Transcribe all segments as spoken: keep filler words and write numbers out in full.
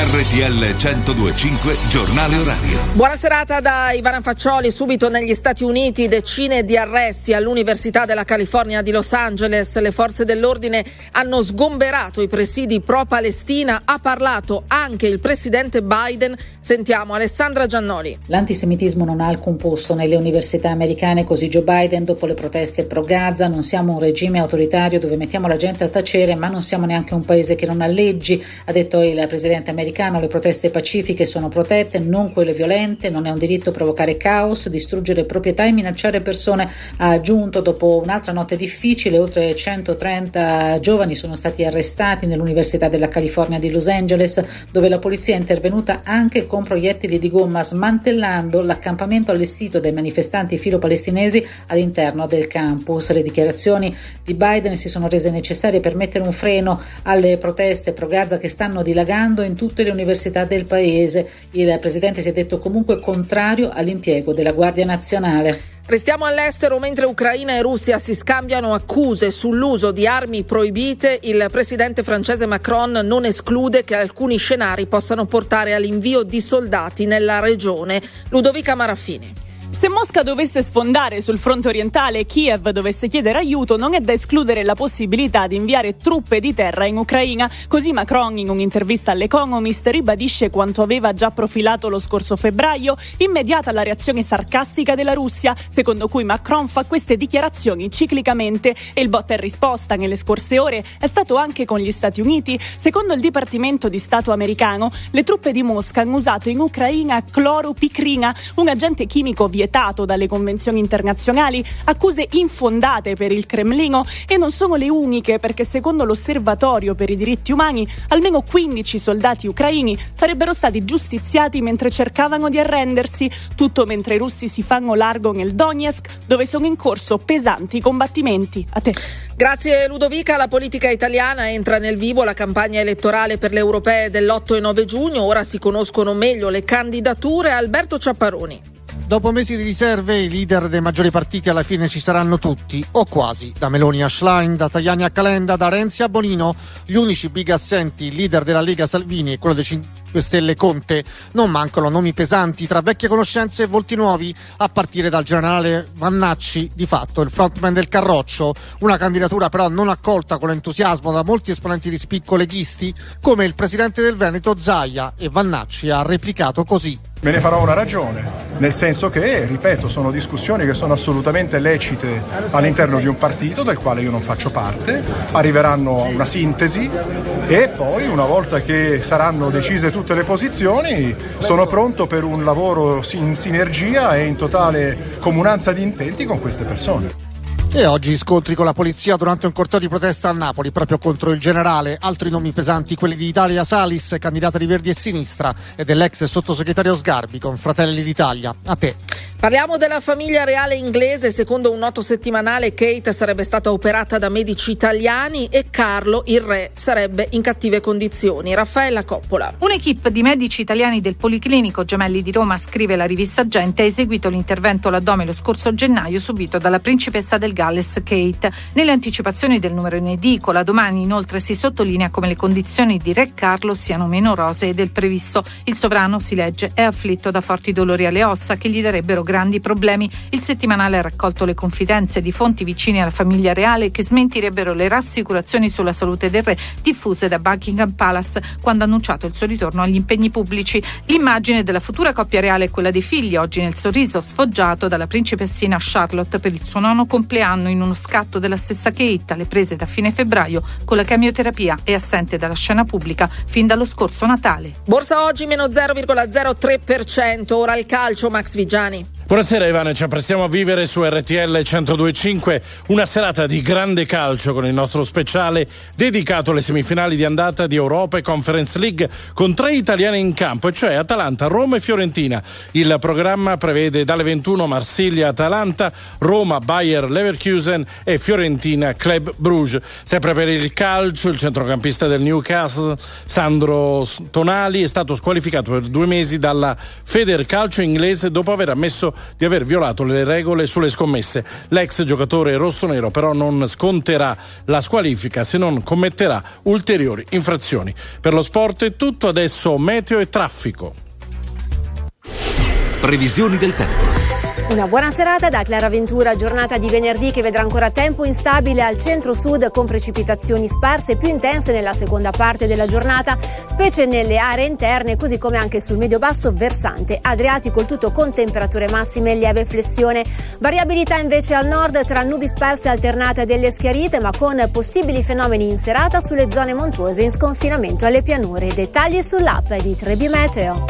R T L centodue e cinque Giornale Orario. Buona serata da Ivana Faccioli. Subito negli Stati Uniti decine di arresti all'Università della California di Los Angeles. Le forze dell'ordine hanno sgomberato i presidi pro-Palestina. Ha parlato anche il presidente Biden. Sentiamo Alessandra Giannoli. L'antisemitismo non ha alcun posto nelle università americane, così Joe Biden dopo le proteste pro-Gaza. Non siamo un regime autoritario dove mettiamo la gente a tacere, ma non siamo neanche un paese che non ha leggi, ha detto il presidente americano. Le proteste pacifiche sono protette, non quelle violente, non è un diritto provocare caos, distruggere proprietà e minacciare persone, ha aggiunto. Dopo un'altra notte difficile, oltre centotrenta giovani sono stati arrestati nell'Università della California di Los Angeles, dove la polizia è intervenuta anche con proiettili di gomma, smantellando l'accampamento allestito dai manifestanti filo-palestinesi all'interno del campus. Le dichiarazioni di Biden si sono rese necessarie per mettere un freno alle proteste pro-Gaza che stanno dilagando in tutte le università del paese. Il presidente si è detto comunque contrario all'impiego della Guardia Nazionale. Restiamo all'estero. Mentre Ucraina e Russia si scambiano accuse sull'uso di armi proibite, il presidente francese Macron non esclude che alcuni scenari possano portare all'invio di soldati nella regione. Ludovica Maraffini. Se Mosca dovesse sfondare sul fronte orientale e Kiev dovesse chiedere aiuto, non è da escludere la possibilità di inviare truppe di terra in Ucraina. Così Macron, in un'intervista all'Economist, ribadisce quanto aveva già profilato lo scorso febbraio, immediata la reazione sarcastica della Russia, secondo cui Macron fa queste dichiarazioni ciclicamente, e il botta e risposta nelle scorse ore è stato anche con gli Stati Uniti. Secondo il Dipartimento di Stato americano, le truppe di Mosca hanno usato in Ucraina cloropicrina, un agente chimico vietato dalle convenzioni internazionali, accuse infondate per il Cremlino, e non sono le uniche, perché secondo l'Osservatorio per i diritti umani almeno quindici soldati ucraini sarebbero stati giustiziati mentre cercavano di arrendersi, tutto mentre i russi si fanno largo nel Donetsk, dove sono in corso pesanti combattimenti. A te. Grazie Ludovica. La politica italiana entra nel vivo la campagna elettorale per le europee dell'otto e nove giugno. Ora si conoscono meglio le candidature. Alberto Ciapparoni. Dopo mesi di riserve, i leader dei maggiori partiti alla fine ci saranno tutti, o quasi. Da Meloni a Schlein, da Tajani a Calenda, da Renzi a Bonino. Gli unici big assenti, il leader della Lega Salvini e quello dei cinque Stelle Conte. Non mancano nomi pesanti tra vecchie conoscenze e volti nuovi, a partire dal generale Vannacci, di fatto il frontman del Carroccio. Una candidatura però non accolta con entusiasmo da molti esponenti di spicco leghisti, come il presidente del Veneto Zaia, e Vannacci ha replicato così. Me ne farò una ragione, nel senso che, ripeto, sono discussioni che sono assolutamente lecite all'interno di un partito del quale io non faccio parte, arriveranno a una sintesi e poi, una volta che saranno decise tutte le posizioni, sono pronto per un lavoro in sinergia e in totale comunanza di intenti con queste persone. E oggi scontri con la polizia durante un corteo di protesta a Napoli proprio contro il generale. Altri nomi pesanti, quelli di Italia Salis, candidata di Verdi e Sinistra, e dell'ex sottosegretario Sgarbi con Fratelli d'Italia. A te. Parliamo della famiglia reale inglese. Secondo un noto settimanale, Kate sarebbe stata operata da medici italiani e Carlo, il re, sarebbe in cattive condizioni. Raffaella Coppola. Un'equipe di medici italiani del Policlinico Gemelli di Roma, scrive la rivista Gente, ha eseguito l'intervento all'addome lo scorso gennaio subito dalla principessa del Galles Kate. Nelle anticipazioni del numero in edicola domani, inoltre, si sottolinea come le condizioni di re Carlo siano meno rosee del previsto. Il sovrano, si legge, è afflitto da forti dolori alle ossa che gli darebbero grandi problemi. Il settimanale ha raccolto le confidenze di fonti vicine alla famiglia reale che smentirebbero le rassicurazioni sulla salute del re diffuse da Buckingham Palace quando ha annunciato il suo ritorno agli impegni pubblici. L'immagine della futura coppia reale è quella dei figli, oggi nel sorriso sfoggiato dalla principessina Charlotte per il suo nono compleanno, in uno scatto della stessa Kate, alle prese da fine febbraio con la chemioterapia e assente dalla scena pubblica fin dallo scorso Natale. Borsa oggi meno zero virgola zero tre per cento. Ora il calcio, Max Vigiani. Buonasera Ivana, ci apprestiamo a vivere su R T L centodue e cinque una serata di grande calcio con il nostro speciale dedicato alle semifinali di andata di Europa e Conference League con tre italiane in campo, e cioè Atalanta, Roma e Fiorentina. Il programma prevede dalle ventuno Marsiglia-Atalanta, Roma, Bayer Leverkusen e Fiorentina Club Brugge. Sempre per il calcio, il centrocampista del Newcastle Sandro Tonali è stato squalificato per due mesi dalla Federcalcio inglese dopo aver ammesso di aver violato le regole sulle scommesse. L'ex giocatore rossonero però non sconterà la squalifica se non commetterà ulteriori infrazioni. Per lo sport è tutto, adesso meteo e traffico. Previsioni del tempo. Una buona serata da Clara Ventura, giornata di venerdì che vedrà ancora tempo instabile al centro-sud con precipitazioni sparse più intense nella seconda parte della giornata, specie nelle aree interne, così come anche sul medio-basso versante adriatico, il tutto con temperature massime e lieve flessione. Variabilità invece al nord tra nubi sparse alternate a delle schiarite, ma con possibili fenomeni in serata sulle zone montuose in sconfinamento alle pianure. Dettagli sull'app di tre B Meteo.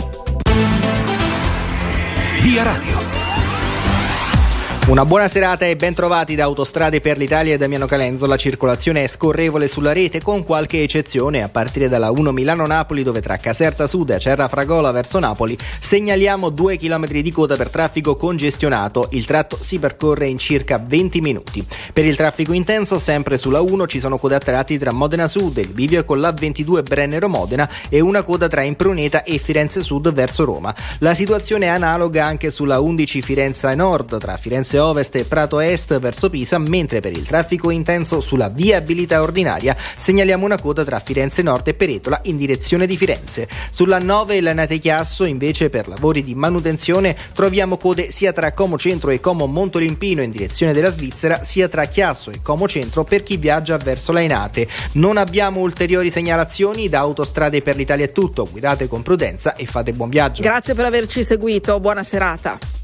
Via Radio. Una buona serata e ben trovati da Autostrade per l'Italia e Damiano Calenzo. La circolazione è scorrevole sulla rete con qualche eccezione a partire dalla uno Milano-Napoli, dove tra Caserta Sud e Acerra Fragola verso Napoli segnaliamo due chilometri di coda per traffico congestionato. Il tratto si percorre in circa venti minuti. Per il traffico intenso sempre sulla uno ci sono code a tratti tra Modena Sud e il bivio con l'A ventidue Brennero-Modena e una coda tra Impruneta e Firenze Sud verso Roma. La situazione è analoga anche sulla undici Firenze Nord tra Firenze Ovest e Prato Est verso Pisa, mentre per il traffico intenso sulla viabilità ordinaria segnaliamo una coda tra Firenze Nord e Peretola in direzione di Firenze. Sulla nove Lanate Chiasso invece per lavori di manutenzione troviamo code sia tra Como Centro e Como Montolimpino in direzione della Svizzera, sia tra Chiasso e Como Centro per chi viaggia verso Lainate. Non abbiamo ulteriori segnalazioni, da Autostrade per l'Italia è tutto, guidate con prudenza e fate buon viaggio. Grazie per averci seguito, buona serata.